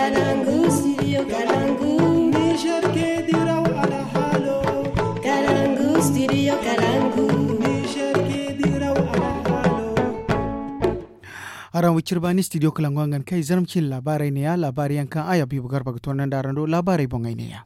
Kalangu, studio Kalangu. Niger ke diraw ala halo. Kalangu, studio Kalangu. Niger ke diraw ala halo. Aran wicir bani studio Kalangu ngan kai zarmcin labarai ne ya labari yankan aya bi bugar bagatonan darando labarai bongai ne ya.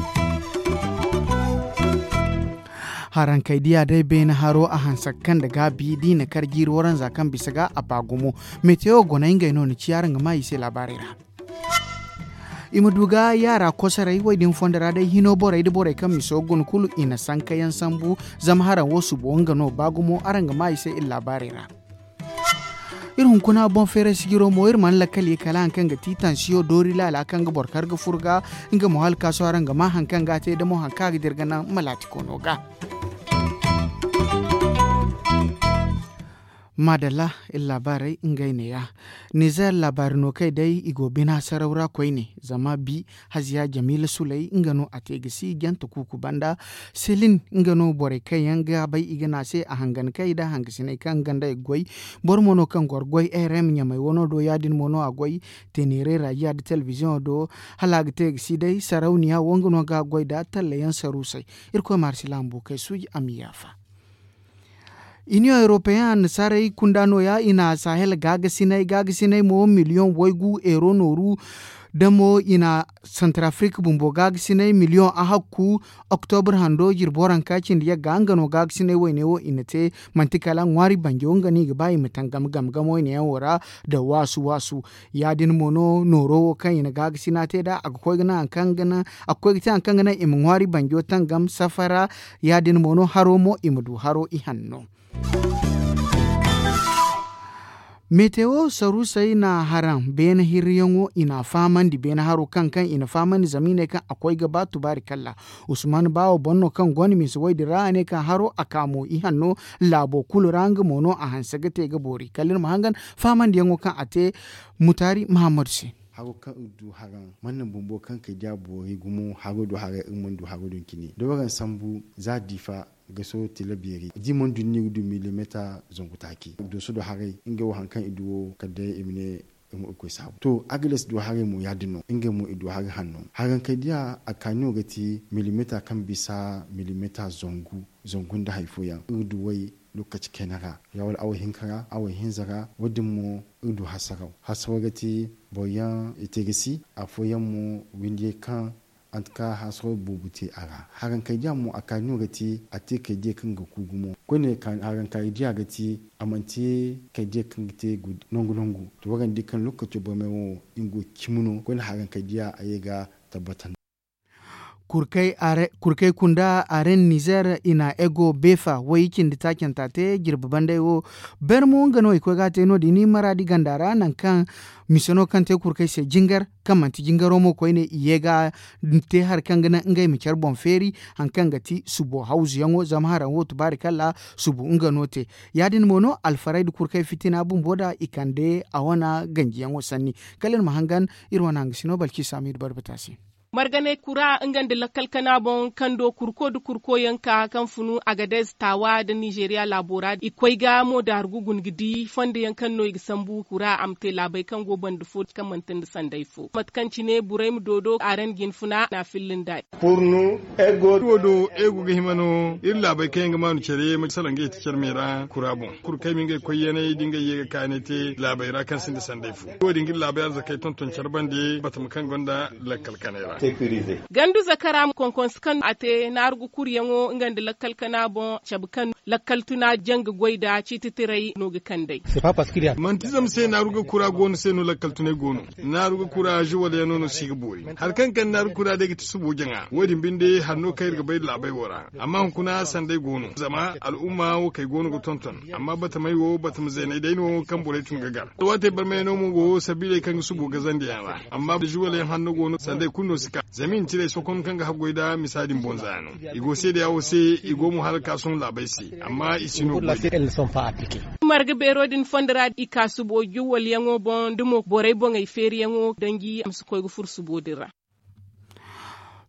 Haran kai diya dai bena haro a hansakan da gabi dina kargir waran zakan bisa ga a bagumo meteo gona inga ino ni ciyaran ga mai sai labarai ra. Imuduga yara kosarai wai din fondara dai hino borai da borai kan miso gun kulu ina sanka yan sambu zam haran wasu bonga no bagumo aran ga mai sai labarai ra. Irin kuna bon fere sigiro mo irman lakali kala kan ga titan siyo dori lala kan ga borkar ga furga inga mo hal kaso aran ga ma hankan ga te da mo hanka ga dirgana malati kono ga. Madalla labarai ingai ya Nijar labarino kai dai igo bina saraura kwai ne zama bi haziya Jamila Sulai ingano a tegisi gyanta kuku banda Selin ingano bore kai yanga bai igana sai a hangan kai da hangisinai kan ganda igoi bor mono kan gorgoi RM nya mai wono do yadin mono agoi tenere raja da television do halag tegisi dai sarauniya wongano ga goi da tallayan sarusai irko marsilambo kai suji amiyafa Union European sarai kundano ya ina Sahel gagasinai mo miliyon waigu euro noru damo ina Centrafrique bumbo gagasinai miliyon ahakku October hando jirboran kacin da ya gangano gagasinai wainewo ina te mantikala ngwari banjonga ni gaba imitangam gamo ina yawara da wasu yadin mono noro kan ina gagasina te da akwai gana ankangana imngwari banjo tangam safara yadin mono haro mo imudu haro ihanno Meteo sarusai na haram bena hiriyango ina faman di bena haro kankan ina faman zamine kan akwai gaba tubari kalla Usman bawo bonno kan goni miswai dira ne kan haro akamo ihanno labo kulurang mono a hansagate gabori kallin mahangan faman diyango kan ate mutari Muhammad si hago kan du hagan mannan bumbo kan ka jabo gumo hago do haga mun do hago don kini do wagan sambu za difa gaso tilabiri dimon du ni du milimeter zongutaki do so do hare inga wo hankan iduwo kadde imne ko sabu to agles do hare mu yadino inga mu idu hare hanno hagan kai dia akanyo gati milimeter kan bisa milimeter zongun da haifoya udu wai lokaci kenara yawal awahin kara awahin zara wadin mu udu hasawagati boyan itegisi afoyan mu windi kan antka hasro bubuti ara haran kai jamu akanyo gati ate kai je kan ga kugumo kone kan haran kai je gati amanti kai je kan gite nongu to wagan dikan lokaci bo mewo ingo kimuno kone haran kai je ayega tabbatan kurkai kunda aren Niger ina ego befa waikin da taken tate girbaban da yo bermo ngano iko gate no dini maradi gandara nan kan misono kan te kurkai se jingar kan manti jingaro mo ko ne iyega te har kan gana ngai mi charbon feri han kan gati subo hausu yango zamhara wotu barikalla subu ngano te yadin mono alfarai da kurkai fitina bun boda ikande awana ganji yango sanni kalen mahangan irwana ngisino balki samir barbatasi margane kura inganda lakal kana bon kando kurko yanka kan funu Agadez tawa da Nigeria labora ikwai ga mo da hargugun gidi fande yankan no sambu kura amte labai kan goban da fot kan mantin da sandai fo matkanci ne burai mu dodo aren gin funa na fillin dai purnu ego dodo ego ga himano illa bai kai ga manu cere mu salan ga tikar mera kura bon kurkai min ga koyene dinga yega kanete labai ra kan sin da sandai fo ko dingin labai zakai tonton charbande batum kan gonda lakal kanera gandu zakara konkonskan ate nargu kuryango ngande lakkal kana bon chabkan lakkal tuna jang goida cititirai noga kandai c'est pas parce qu'il y a mantizam sai naruga kura gonu sai no lakkal tunai gonu naruga kura jiwala ya nono siga bori har kan naruga kura daga tsubo janga wadin binde hanno kai ga bai labai wora amma kuna sandai gonu zama al'umma wo kai gonu go tonton amma bata mai wo bata muzene dai no kan bore tun gagar to wate bar mai no mu go sabile kan subo gazan da yawa amma jiwala hanno gonu sandai kunno sika zamin tire sokon kanga hagoida misadin bonzano igo sai da yawo sai igo mu har kasun labai sai amma isino marga berodin fondara ikasu bo juwal yango bon dumo boray bo ngay feri yango dangi am su koy fursu bodira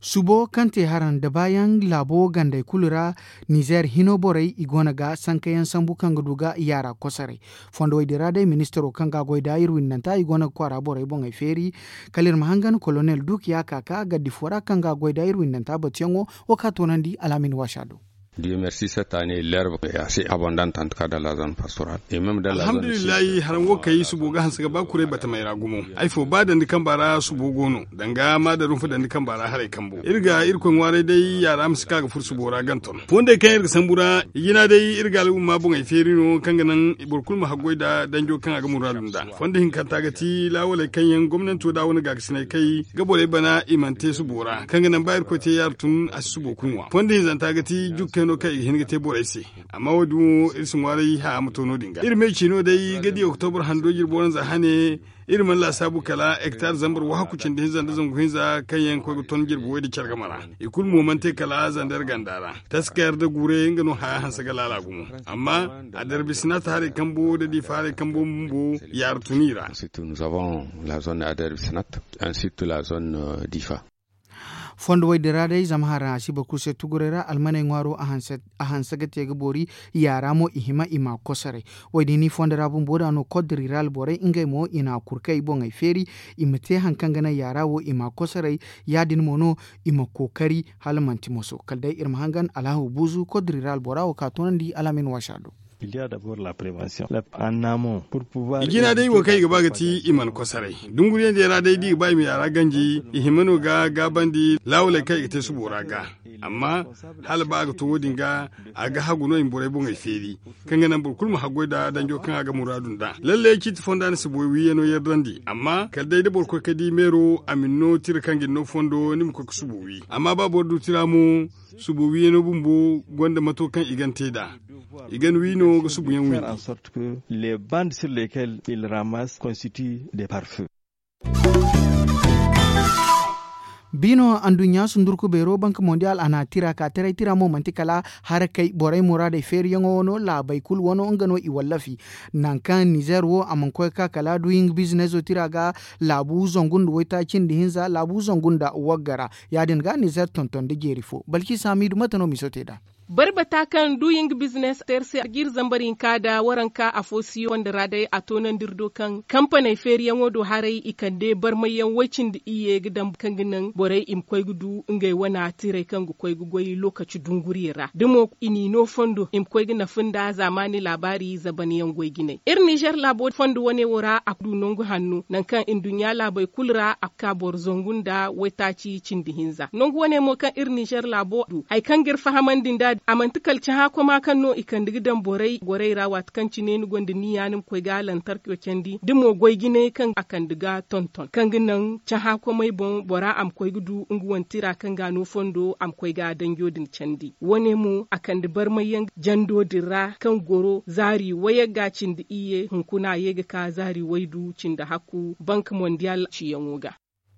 Subo kante haran da bayan labo gandai kulura Niger hino borai igona ga sankayan sambu kanga duga yara kosare. Fondo idira dai ministero kanga goida irwin nanta igona kwara borai bonga feri kalir mahangan colonel Dukia kaka ga difora kanga goida irwin nanta batiyango wakatonandi alamin washado. Dieu merci, cette année l'herbe est assez abondante en tout cas dans la zone pastorale et même dans la zone. Alhamdulillah haran wokai su boga hansa ba kure bata mai ragumo. Ai fo ba da ndikan bara su bogono danga ma da runfu da ndikan bara hare kambo. Irga irkon ware dai yara amsa kaga fursu bora ganton. Fonda kan irga sambura yina dai irga lu ma bunga ferino kanga nan burkul ma hagoi da danjo kan aga muradun da. Fonda hin kan tagati lawale kanyan gwamnati da wani ga kisne kai gabore bana imante su bora kanga nan bayar ko te yartun asu bokunwa. Fonda hin zan tagati no kai hinga te bore se amma wadu irsin warai ha mutono dinga irme kino dai gadi oktober hando jirboran za hane irman la sabu kala hectare zambar wa hakucin da hinzan da zangu hinza kayan ko ton jirbo da chargamara ikul momente kala zandar gandara taskayar da gure inga no ha hansa ga lalagumo amma a darbi sinata hare kambo da di fare kambo mbo yar tunira surtout nous avons la zone Ader Sinat ainsi que la zone d'Ifa. Fondo way dirade zamhara asiba kuse tugurera almane ngwaro a hansagate gabori yaramo ihima ima kosare waydini fondera boda no kodri ral bore ingay mo ina kurkai bongay feri imate hankangana yarawo ima kosare yadin mono ima kokari halmanti moso kalday irma hangan alahu buzu kodri ral bora o katonandi alamin washado. Il y a d'abord la prévention en amont pour pouvoir igina dai wa kai gaba gati iman kosarai dunguri da yara dai di bai mi yara ganji ihimano ga gabandi lawle kai ite su boraga amma hal ba ga to wodinga aga haguno in borai bon ai feri kanga nan burkul mu hagoi da danjo kan aga muradun da lalle kit fonda ne su boyi yeno yardandi amma kal dai da burkul kadi mero aminno tir kangi no fondo nim ko su boyi amma ba bordu tiramu su boyi yeno bumbo gonda matokan igante da igan wino faire en sorte que les bandes sur lesquelles ils ramassent constituent des pare-feux. Bino andunya sundurku bero bank mondial ana tira ka tira mo mantikala harakai borai morade feri yango la baikul wono ngano iwallafi nankan Niger wo amanko ka kala doing business o tira ga labu zongundu weta cindi hinza labu zongunda wagara yadin ga Niger tonton de gerifo balki samidu matano misoteda barbata kan doing business terse gir zambarin kada waranka a fosiyo wanda radai a tonan dirdo kan kampanai feriyan wodo harai ikande barmayan wacin da iye gidan kan ginin borai im kwai gudu ngai wana tire kan gu kwai gugoi lokaci dungurira dimo ini no fondo im kwai gina funda zamani labari zabaniyan gwai gine Niger labo fondo wane wora a kudu nongu hannu nan kan indunya labai kulra a kabor zongunda wetaci cindi hinza nongu wane mo kan Niger labo ai kan gir fahamandin da amantikal ci ha kuma kan no ikan digidan borai rawat kan ci ne ni gondi ni yanin ko ga lantarki o kendi dimo goy gine kan akan diga tonton kan ginan ci ha kuma bon bora am koy gudu nguwan tira kan ga no fondo am koy ga danjodin candi wone mu akan di barmayan jando dira kan goro zari waya gacin da iye hunkuna yega ka zari waidu cin da haku bank mondial ci yanwoga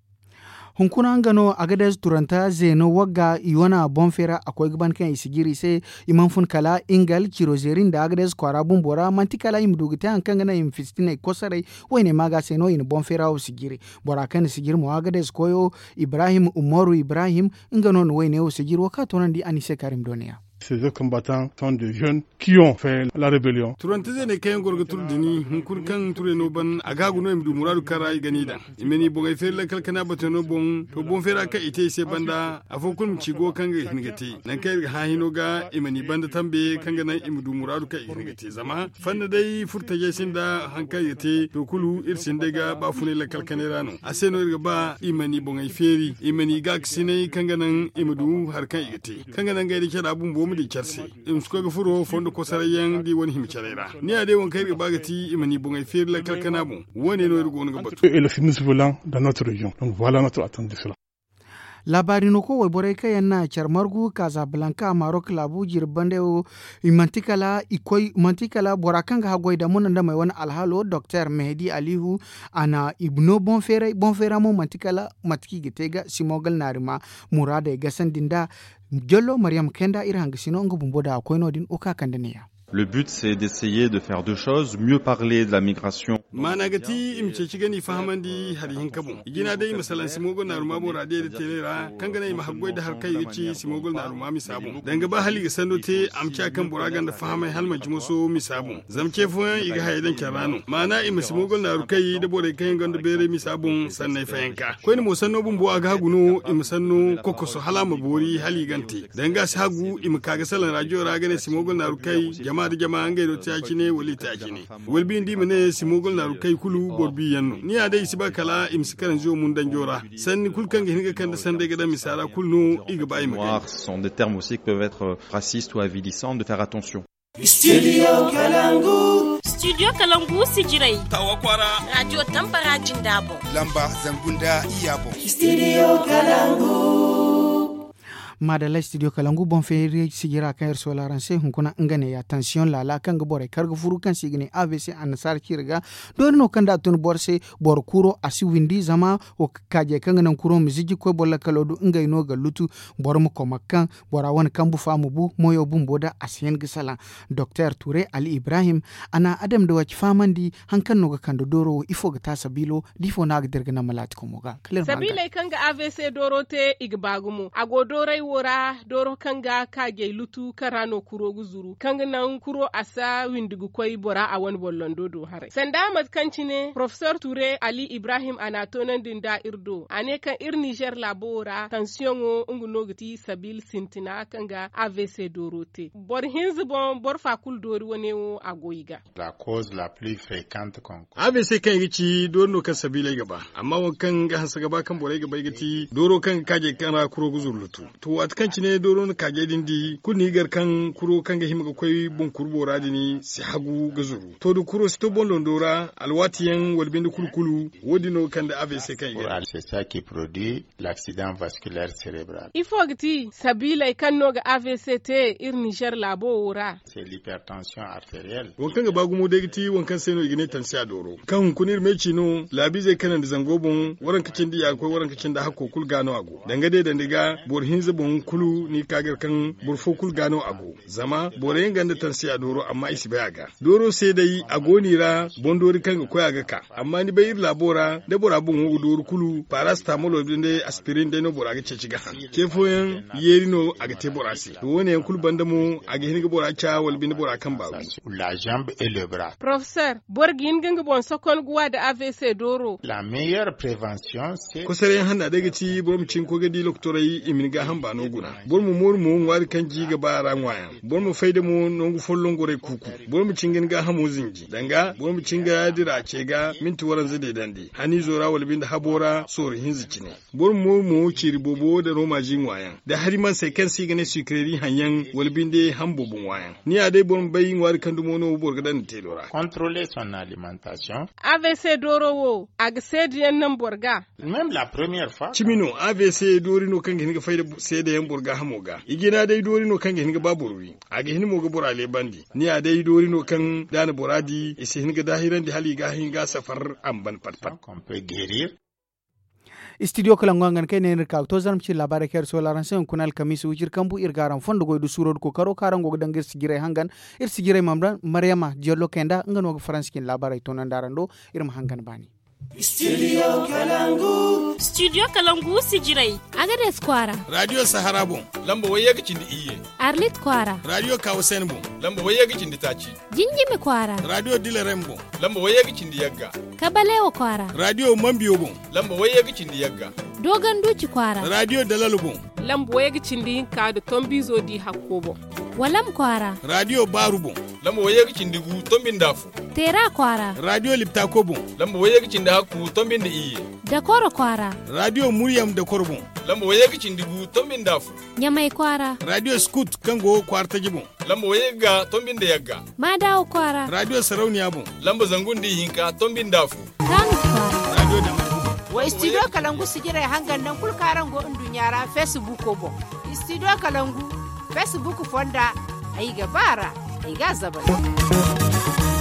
hunkuna ngano agades turanta zeno wagga iwana bonfera akwai gaban kan isigiri sai iman fun kala ingal kirozerin da agades kwara bumbora mantikala imdugita an kan gana imfistina kosare wayne maga seno in bonfera o sigiri bora kan sigir mo agades koyo Ibrahim Umaru Ibrahim ngano no wayne o sigir wakato di Anise Karim Donia. Ces deux combattants sont des jeunes qui ont fait la rébellion. Turanteze ne kayan gorga turdini hunkun kan ture no ban agagu no imdu muradu kara ganida imeni bonga ferla kalkana batano bon to bon fera ka ite se banda afokun cigo kanga hingate nan kai ha hino ga imeni banda tambe kanga nan imdu muradu ka hingate zama fanna dai furta jesin da hankai yate to kulu irsin daga ba fune la kalkane rano aseno irga ba imeni bonga feri imeni ga kisine kanga nan imdu har kan yate kanga nan ga dike da abun bo di charse im suko ga furo fondo ko sarayen di woni him charera ni ade won kai bagati imani bonga fer la kalkana bon woni no rugo ga batu et le film volant dans notre région donc voilà notre attente de cela. Labarino ko way boray kayanna charmargu Casablanca Maroc labu jirbande o mantikala borakanga hagoyda munanda mai wani alhalo Dr. Mehdi Alihu ana ibno bonfera mo mantikala matiki gitega simogal narima murada gasan dinda Jollo Mariam Kenda irhang sino ngubumboda koino din oka kandaneya. Le but c'est d'essayer de faire deux choses, mieux parler de la migration. Managati imce ci gani fahamandi harihin kabun. Igina dai misalan simogol na ruma bora da telera kan gana yi mahagwai da har kai yace simogol na ruma misabu. Danga ba hali ga sando te amca kan buragan da fahamai halma jimoso misabu. Zamce fuyan iga haydan karano. Mana im simogol na rukai da bore kan ganda bere misabun sannai fayanka. Ko ni mo sanno bumbo aga haguno im sanno kokoso halama bori hali ganti. Danga si hagu im kaga salan radio ragane simogol na rukai jama'a da jama'a ngai do ta kine wali ta kine. Walbi ndi mene simogol na rukai kulu borbi yanno ni ade isiba kala imsikaran zo mun dan jora sanni kulkan hinga kan da sande ga da misara kulno iga bai magana. Ce sont des termes aussi qui peuvent être racistes ou avilissants, de faire attention. Studio Kalangu. Studio Kalangu sijirai. Tawakwara. Radio Tambara Jindabo. Lamba Zangunda Iyabo. Studio Kalangu. Madala studio Kalangu bon feri sigira kan solaran se hunkuna ngane ya tension la kan ga bore karga furu kan sigine AVC ansar kirga don no kan da tun borse bor kuro asi windi zama o kaje kan nan kuro miziji ko bolla kalodu ngai no ga lutu bor mu ko makkan bora won kan bu famu bu moyo bumboda asiyen gisala Dr Touré Ali Ibrahim ana adam da waci famandi hankan no ga kan do doro ifo ga tasabilo difo na ga dirga na malati ko moga sabila kan ga AVC dorote igbagumu agodorai wora doro kanga kage lutu karano kuro guzuru kanga nan kuro asa windigu koy bora a wani bollon dodo hare sanda matkancine Professor Touré Ali Ibrahim anatonan dinda irdo ane kan Niger labora tension o ngunogiti sabil sintina kanga AVC dorote bor hinzbon bor fakul dori woni o agoyiga la cause la plus fréquente kon AVC kan yici dorno kan sabila gaba amma wankan ga hansa gaba kan bore gaba yigiti doro kan kage kana kuro guzuru lutu to atkanci ne doro na kage dindi kuni gar kan kuro kan ga himga koy bon kurbo radini si hagu gazuru to du kuro sto bon londora alwatiyan walbinde kulkulu wodino kan da AVC kan yi c'est ça qui produit l'accident vasculaire cérébral ifogti sabila kan no ga AVC te Niger labo wora c'est l'hypertension artérielle wankan ga bagumo degiti wankan sai no igine tansiya doro kan kunir meci no labi zai kanan da zangobon waran kacin da akwai waran kacin da hakko kul gano ago dangade da ndiga bor hinzibon kulu ni kagar kan burfo kul gano ago zama bore ganda tansiya doro amma isi baya ga doro sai dai agoni ra bondori kan ga koya ga ka amma ni bayir labora da bora bun wo doro kulu paracetamol de aspirin de no bora ga ceci ga han kefoyen yerino aga te borasi to woni yan kul bandamo aga hin ga bora cha wal bin bora kan ba la jambe et le bras professeur borgin ganga bon sokon guwa da AVC doro la meilleure prévention c'est ko sare handa daga ci borom cin ko gadi loktorai imin ga hamba no guna bormu mormu wari kan ji ga bara ngwaya bormu faida mu nongu follon gore kuku bormu cingin ga hamu zinji danga bormu cinga dira ce ga minti waran zade dandi hani zora walbin da habora sori hinzi cine bormu mu ciri bobo da roma ji ngwaya da hari man sai kan siga ne sikreri hanyan walbin de hambo bun waya ni a dai bormu bayin wari kan dumo no borga dan telora contrôler son alimentation AVC doro wo agsediyan nan borga même la première fois chimino AVC dori no kan ga faida sai da yan borga hamoga igina dai dori no kan ga babu ruwi aga hin mo ga borale bandi ni a dai dori no kan dana boradi isi hin ga dahiran da hali ga hin ga safar amban patpat on peut guérir studio kalangu kai ne ka to zarm ci labare ker so laran sen kunal kamis wujir kambu irgaran fondo go du surod ko karo karango dangir sigire hangan ir sigire mamran maryama diallo kenda ngano france kin labare to nan darando ir hangan bani Studio Kalangu. Studio Kalangu sijirai. Agades Kwara. Radio Sahara bon. Lamba waye gicin da iye. Arlit Kwara. Radio Kausen bon. Lamba waye gicin da taci. Jinjimi Kwara. Radio Dilaren bon. Lamba waye gicin da yagga. Kabalewa Kwara. Radio Mambiyo bon. Lamba waye gicin da yagga. Dogon Duci Kwara. Radio Dalalu bon. Lamba waye gicin da yinka da Tombizo di Hakkobo. Walam Kwara. Radio Baru bon. Lamba waye gicin da gu Tombin Dafu. Tera Kwara. Radio Liptako bon. Lamba waye gicin da haku Tombin da iye. Dakoro Kwara. Radio Muryam da Korbon. Lamba waye gicin da gu Tombin Dafu. Nyamai Kwara. Radio Scoot kango kwarta gibon. Lamba waye ga Tombin da yagga. Madawo Kwara. Radio Sarauniya bon. Lamba zangun di hinka Tombin Dafu. Kanu Kwara. Radio da wa studio Kalangu sigire hangan nan kul karango indunyara Facebook bo. Studio Kalangu Facebook fonda ai gabara ai ga zabana.